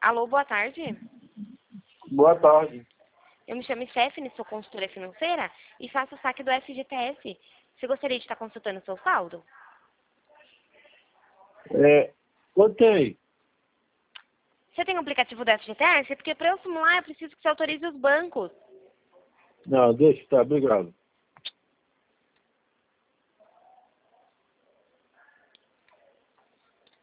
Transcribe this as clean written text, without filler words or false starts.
Alô, boa tarde. Boa tarde. Eu me chamo Stephanie, sou consultora financeira e faço o saque do FGTS. Você gostaria de estar consultando o seu saldo? Contei. Você tem o aplicativo do FGTS? Porque para eu simular, eu preciso que você autorize os bancos. Não, deixa, tá, obrigado.